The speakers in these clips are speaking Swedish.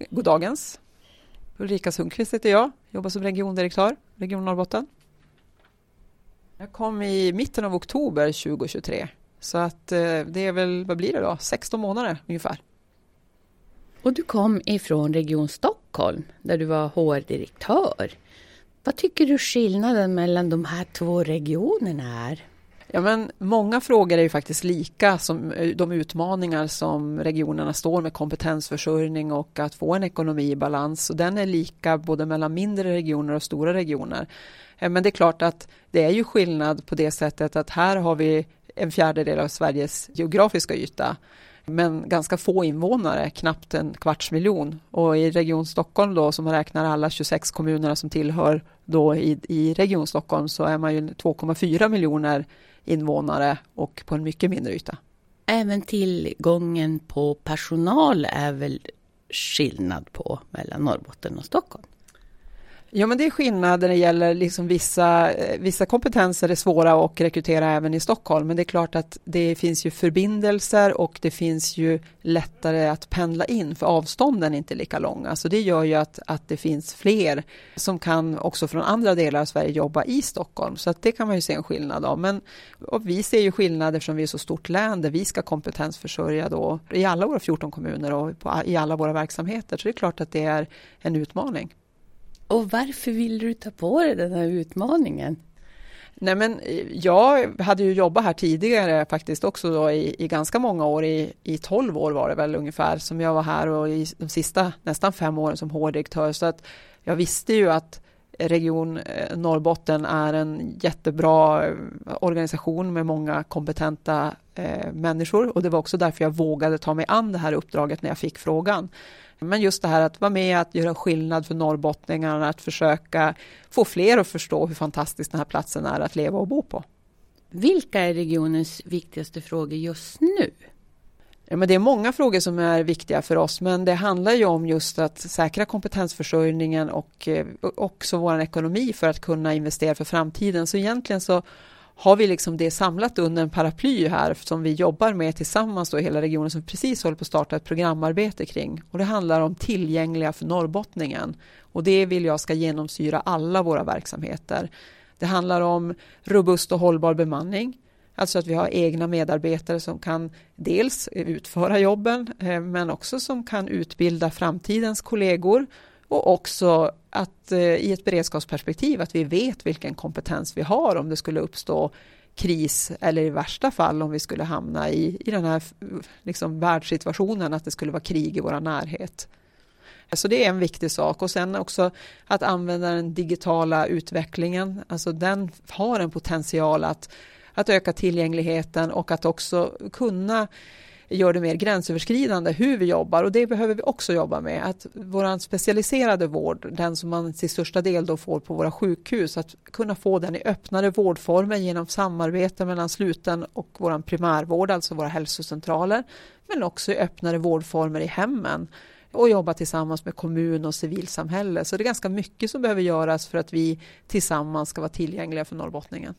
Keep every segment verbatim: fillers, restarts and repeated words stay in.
Goddagens. Ulrika Sundqvist heter jag. Jobbar som regiondirektör, Region Norrbotten. Jag kom i mitten av oktober tjugohundratjugotre. Så att det är väl, vad blir det då? sexton månader ungefär. Och du kom ifrån Region Stockholm där du var H R-direktör. Vad tycker du skillnaden mellan de här två regionerna är? Ja, men många frågor är ju faktiskt lika som de utmaningar som regionerna står med, kompetensförsörjning och att få en ekonomi i balans. Och den är lika både mellan mindre regioner och stora regioner. Men det är klart att det är ju skillnad på det sättet att här har vi en fjärdedel av Sveriges geografiska yta. Men ganska få invånare, knappt en kvarts miljon. Och i Region Stockholm då, som räknar alla tjugosex kommunerna som tillhör då i, i Region Stockholm, så är man ju två komma fyra miljoner invånare och på en mycket mindre yta. Även tillgången på personal är väl skillnad på mellan Norrbotten och Stockholm? Ja, men det är skillnad när det gäller liksom vissa, vissa kompetenser är svåra att rekrytera även i Stockholm. Men det är klart att det finns ju förbindelser och det finns ju lättare att pendla in för avstånden är inte lika långa. Så det gör ju att, att det finns fler som kan också från andra delar av Sverige jobba i Stockholm. Så att det kan man ju se en skillnad av. Men och vi ser ju skillnader eftersom vi är så stort län där vi ska kompetensförsörja då i alla våra fjorton kommuner och på, i alla våra verksamheter. Så det är klart att det är en utmaning. Och varför vill du ta på dig den här utmaningen? Nej, men jag hade ju jobbat här tidigare faktiskt också då i, i ganska många år, i, i tolv år var det väl ungefär som jag var här och i de sista nästan fem åren som H R-direktör. Så att jag visste ju att Region Norrbotten är en jättebra organisation med många kompetenta eh, människor och det var också därför jag vågade ta mig an det här uppdraget när jag fick frågan. Men just det här att vara med att göra skillnad för norrbottningarna, att försöka få fler att förstå hur fantastisk den här platsen är att leva och bo på. Vilka är regionens viktigaste frågor just nu? Ja, men det är många frågor som är viktiga för oss, men det handlar ju om just att säkra kompetensförsörjningen och också vår ekonomi för att kunna investera för framtiden. Så egentligen så har vi liksom det samlat under en paraply här som vi jobbar med tillsammans då i hela regionen som precis håller på att starta ett programarbete kring. Och det handlar om tillgängliga för norrbottningen. Och det vill jag ska genomsyra alla våra verksamheter. Det handlar om robust och hållbar bemanning. Alltså att vi har egna medarbetare som kan dels utföra jobben men också som kan utbilda framtidens kollegor. Och också att eh, i ett beredskapsperspektiv att vi vet vilken kompetens vi har om det skulle uppstå kris eller i värsta fall om vi skulle hamna i, i den här liksom, världssituationen att det skulle vara krig i vår närhet. Så det är en viktig sak och sen också att använda den digitala utvecklingen. Alltså den har en potential att, att öka tillgängligheten och att också kunna gör det mer gränsöverskridande hur vi jobbar och det behöver vi också jobba med. Att vår specialiserade vård, den som man till största del då får på våra sjukhus, att kunna få den i öppnare vårdformer genom samarbete mellan sluten och vår primärvård, alltså våra hälsocentraler, men också i öppnare vårdformer i hemmen och jobba tillsammans med kommun och civilsamhälle. Så det är ganska mycket som behöver göras för att vi tillsammans ska vara tillgängliga för norrbottningen.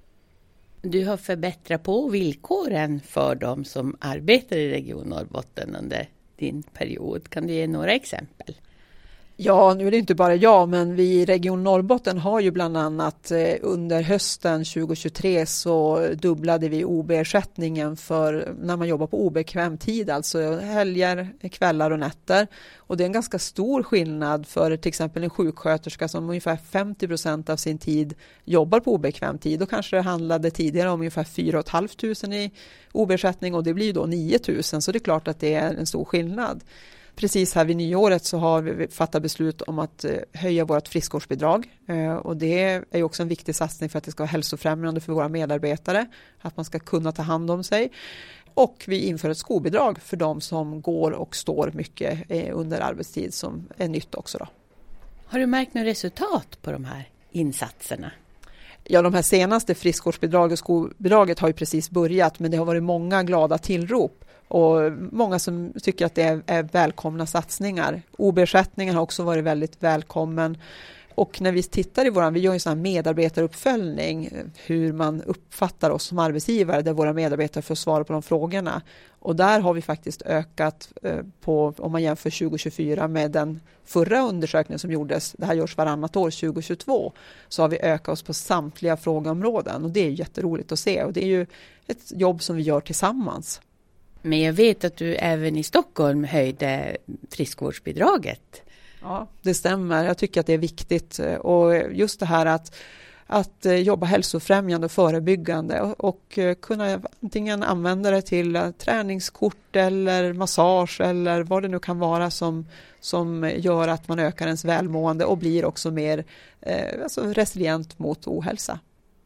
Du har förbättrat på villkoren för de som arbetar i Region Norrbotten under din period. Kan du ge några exempel? Ja, nu är det inte bara jag, men vi i Region Norrbotten har ju bland annat eh, under hösten tjugohundratjugotre så dubblade vi O B-ersättningen för när man jobbar på obekväm tid, alltså helger, kvällar och nätter. Och det är en ganska stor skillnad för till exempel en sjuksköterska som ungefär femtio procent av sin tid jobbar på obekväm tid. Då kanske det handlade tidigare om ungefär fyra tusen fem hundra i O B-ersättning och det blir då nio tusen, så det är klart att det är en stor skillnad. Precis här vid nyåret så har vi fattat beslut om att höja vårt friskvårdsbidrag och det är ju också en viktig satsning för att det ska vara hälsofrämjande för våra medarbetare, att man ska kunna ta hand om sig. Och vi inför ett skolbidrag för de som går och står mycket under arbetstid som är nytt också då. Har du märkt något resultat på de här insatserna? Ja, de här senaste friskvårdsbidrag och skolbidraget har ju precis börjat, men det har varit många glada tillrop. Och många som tycker att det är, är välkomna satsningar. O B-ersättningen har också varit väldigt välkommen. Och när vi tittar i våran, vi gör en sån här medarbetaruppföljning, hur man uppfattar oss som arbetsgivare, där våra medarbetare får svara på de frågorna. Och där har vi faktiskt ökat på, om man jämför tjugo tjugofyra med den förra undersökningen som gjordes, det här görs varannat år, tjugo tjugotvå, så har vi ökat oss på samtliga frågeområden och det är jätteroligt att se och det är ju ett jobb som vi gör tillsammans. Men jag vet att du även i Stockholm höjde friskvårdsbidraget. Ja, det stämmer. Jag tycker att det är viktigt och just det här att att jobba hälsofrämjande och förebyggande och, och kunna antingen använda det till träningskort eller massage eller vad det nu kan vara som, som gör att man ökar ens välmående och blir också mer eh, alltså resilient mot ohälsa.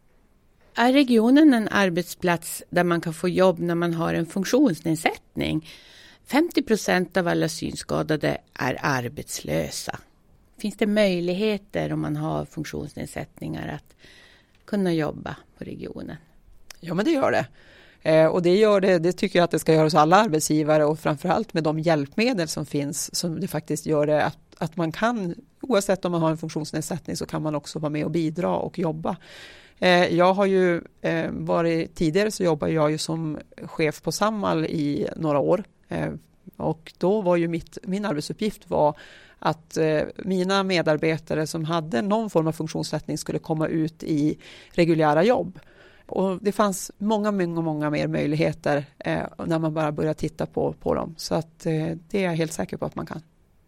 Är regionen en arbetsplats där man kan få jobb när man har en funktionsnedsättning? femtio procent av alla synskadade är arbetslösa. Finns det möjligheter om man har funktionsnedsättningar att kunna jobba på regionen? Ja, men det gör det. Eh, och det gör det, det tycker jag att det ska göra hos alla arbetsgivare och framförallt med de hjälpmedel som finns som det faktiskt gör det att, att man kan, oavsett om man har en funktionsnedsättning så kan man också vara med och bidra och jobba. Eh, jag har ju eh, varit, tidigare så jobbade jag ju som chef på Samhall i några år eh, och då var ju mitt, min arbetsuppgift var att eh, mina medarbetare som hade någon form av funktionsnedsättning skulle komma ut i reguljära jobb. Och det fanns många, många, många mer möjligheter eh, när man bara börjar titta på, på dem. Så att, eh, det är jag helt säker på att man kan.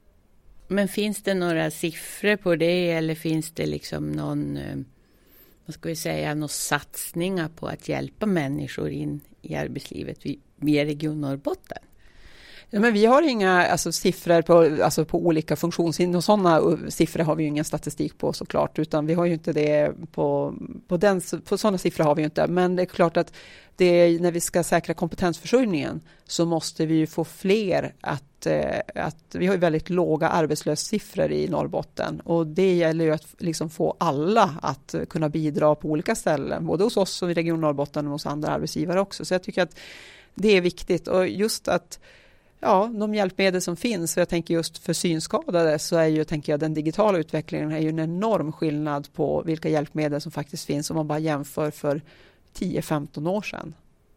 Men finns det några siffror på det eller finns det liksom någon, eh, vad ska vi säga, några satsningar på att hjälpa människor in i arbetslivet via Region Norrbotten? Ja, men vi har inga alltså, siffror på, alltså, på olika funktionshinder och sådana siffror har vi ju ingen statistik på såklart utan vi har ju inte det på, på, den, på sådana siffror har vi ju inte men det är klart att det är, när vi ska säkra kompetensförsörjningen så måste vi ju få fler att, att vi har ju väldigt låga arbetslöshetssiffror i Norrbotten och det gäller ju att liksom få alla att kunna bidra på olika ställen både hos oss och i Region Norrbotten och hos andra arbetsgivare också så jag tycker att det är viktigt och just att ja, de hjälpmedel som finns, för jag tänker just för synskadade så är ju, tänker jag, den digitala utvecklingen är ju en enorm skillnad på vilka hjälpmedel som faktiskt finns om man bara jämför för tio femton år sedan.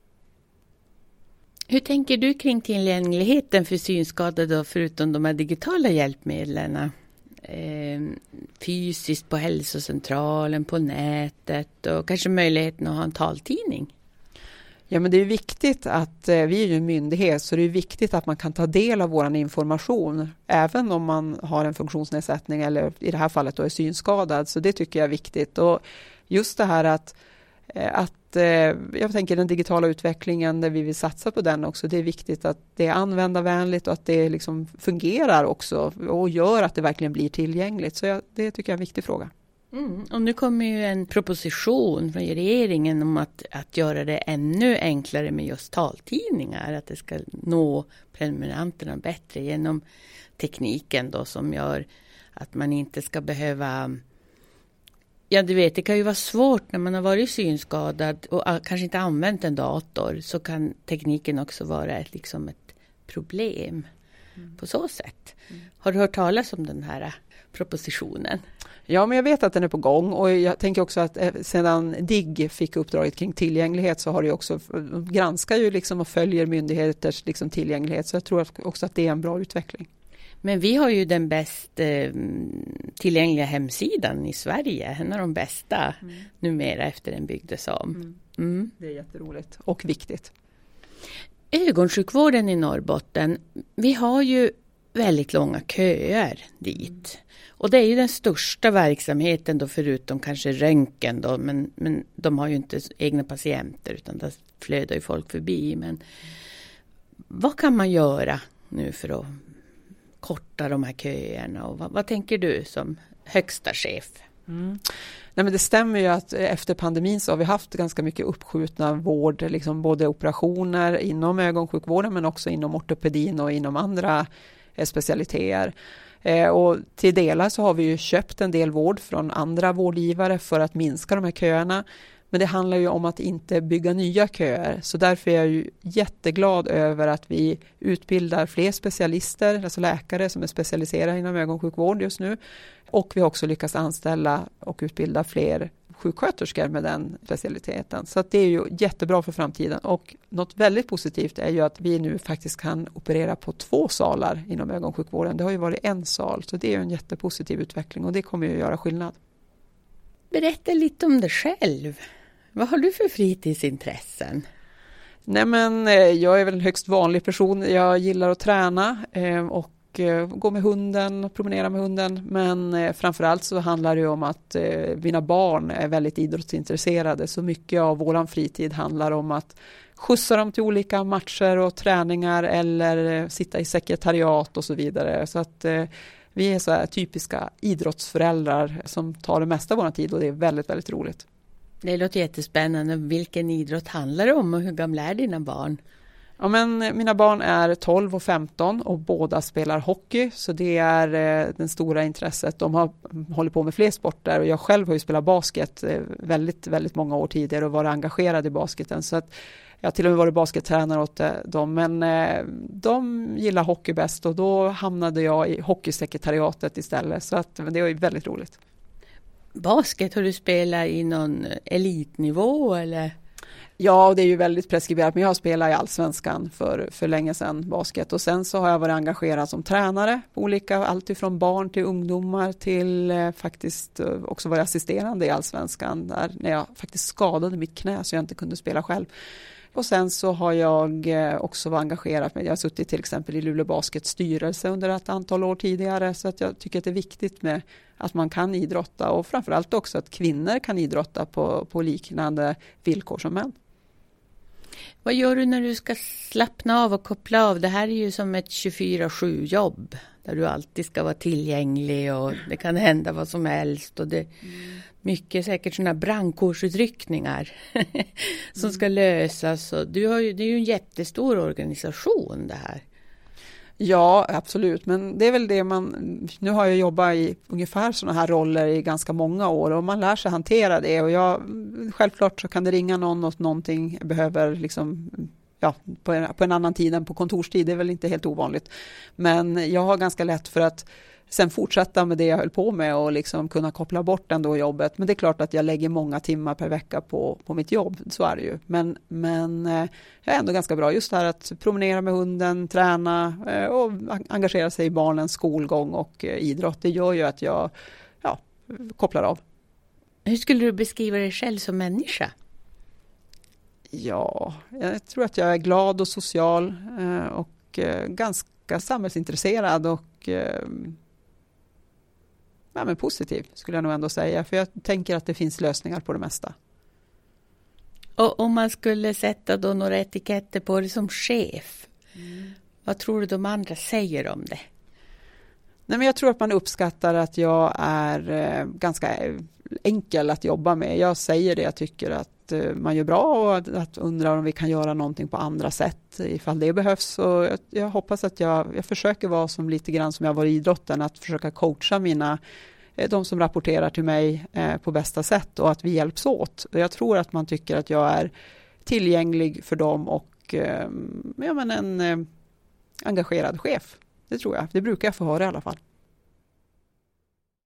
Hur tänker du kring tillgängligheten för synskadade då, förutom de här digitala hjälpmedlen? Eh, fysiskt på hälsocentralen, på nätet och kanske möjligheten att ha en taltidning? Ja, men det är viktigt att eh, vi är ju en myndighet så det är viktigt att man kan ta del av vår information även om man har en funktionsnedsättning eller i det här fallet då är synskadad så det tycker jag är viktigt och just det här att, eh, att eh, jag tänker den digitala utvecklingen där vi vill satsa på den också det är viktigt att det är användarvänligt och att det liksom fungerar också och gör att det verkligen blir tillgängligt så jag, det tycker jag är en viktig fråga. Mm. Och nu kommer ju en proposition från regeringen om att, att göra det ännu enklare med just taltidningar. Att det ska nå prenumeranterna bättre genom tekniken då som gör att man inte ska behöva... Ja, du vet, det kan ju vara svårt när man har varit synskadad och kanske inte använt en dator så kan tekniken också vara ett, liksom ett problem mm. på så sätt. Mm. Har du hört talas om den här propositionen? Ja, men jag vet att den är på gång och jag tänker också att sedan D I G fick uppdraget kring tillgänglighet så har det också granskar ju liksom och följer myndigheters liksom tillgänglighet så jag tror också att det är en bra utveckling. Men vi har ju den bäst eh, tillgängliga hemsidan i Sverige, en av de bästa mm. numera efter den byggdes om. Mm. Mm. Det är jätteroligt och viktigt. Ögonsjukvården i Norrbotten, vi har ju väldigt långa köer dit. Mm. Och det är ju den största verksamheten då förutom kanske röntgen då, men, men de har ju inte egna patienter utan där flödar ju folk förbi. Men mm. vad kan man göra nu för att korta de här köerna och vad, vad tänker du som högsta chef? Mm. Nej, men det stämmer ju att efter pandemin så har vi haft ganska mycket uppskjutna vård, liksom både operationer inom ögonsjukvården men också inom ortopedin och inom andra eh, specialiteter. Eh, och till delar så har vi ju köpt en del vård från andra vårdgivare för att minska de här köerna. Men det handlar ju om att inte bygga nya köer. Så därför är jag ju jätteglad över att vi utbildar fler specialister, alltså läkare som är specialiserade inom ögonsjukvård just nu. Och vi har också lyckats anställa och utbilda fler sjuksköterskor med den specialiteten. Så att det är ju jättebra för framtiden. Och något väldigt positivt är ju att vi nu faktiskt kan operera på två salar inom ögonsjukvården. Det har ju varit en sal, så det är ju en jättepositiv utveckling och det kommer ju att göra skillnad. Berätta lite om dig själv. Vad har du för fritidsintressen? Nej, men jag är väl en högst vanlig person. Jag gillar att träna och gå med hunden och promenera med hunden. Men framförallt så handlar det om att mina barn är väldigt idrottsintresserade. Så mycket av våran fritid handlar om att skjutsa dem till olika matcher och träningar eller sitta i sekretariat och så vidare. Så att vi är så här typiska idrottsföräldrar som tar det mesta av vår tid och det är väldigt, väldigt roligt. Det låter jättespännande. Vilken idrott handlar det om och hur gamla är dina barn? Ja, men mina barn är tolv och femton och båda spelar hockey, så det är eh, det stora intresset. De har håller på med fler sporter och jag själv har ju spelat basket eh, väldigt, väldigt många år tidigare och varit engagerad i basketen, så att jag har till och med varit baskettränare åt eh, dem, men eh, de gillar hockey bäst och då hamnade jag i hockeysekretariatet istället, så att det var ju väldigt roligt. Basket, har du spelat i någon elitnivå eller? Ja, det är ju väldigt preskriberat, men jag har spelat i Allsvenskan för, för länge sedan basket och sen så har jag varit engagerad som tränare på olika, allt ifrån barn till ungdomar till eh, faktiskt eh, också varit assisterande i Allsvenskan där när jag faktiskt skadade mitt knä så jag inte kunde spela själv. Och sen så har jag eh, också varit engagerad med, jag har suttit till exempel i Luleå Baskets styrelse under ett antal år tidigare, så att jag tycker att det är viktigt med att man kan idrotta och framförallt också att kvinnor kan idrotta på, på liknande villkor som män. Vad gör du när du ska slappna av och koppla av? Det här är ju som ett tjugofyra sju jobb där du alltid ska vara tillgänglig och det kan hända vad som helst och det är mycket säkert sådana brandkårsutryckningar som ska lösas. Och du har ju, det är ju en jättestor organisation det här. Ja, absolut. Men det är väl det man... Nu har jag jobbat i ungefär sådana här roller i ganska många år och man lär sig hantera det. Och jag, självklart så kan det ringa någon och någonting behöver liksom... Ja, på en, på en annan tid än på kontorstid. Det är väl inte helt ovanligt. Men jag har ganska lätt för att sen fortsätta med det jag höll på med och liksom kunna koppla bort ändå jobbet. Men det är klart att jag lägger många timmar per vecka på, på mitt jobb. Så är det ju. Men, men jag är ändå ganska bra just här att promenera med hunden, träna och engagera sig i barnens skolgång och idrott. Det gör ju att jag ja, kopplar av. Hur skulle du beskriva dig själv som människa? Ja, jag tror att jag är glad och social och ganska samhällsintresserad och ja, men positiv skulle jag nog ändå säga. För jag tänker att det finns lösningar på det mesta. Och om man skulle sätta då några etiketter på det som chef, mm. vad tror du de andra säger om det? Nej, men jag tror att man uppskattar att jag är eh, ganska enkel att jobba med. Jag säger det jag tycker att eh, man gör bra och att, att undrar om vi kan göra någonting på andra sätt ifall det behövs. Och jag, jag hoppas att jag, jag försöker vara som lite grann som jag var i idrotten, att försöka coacha mina, eh, de som rapporterar till mig eh, på bästa sätt och att vi hjälps åt. Jag tror att man tycker att jag är tillgänglig för dem och eh, ja, men en eh, engagerad chef. Det tror jag. Det brukar jag få höra i alla fall.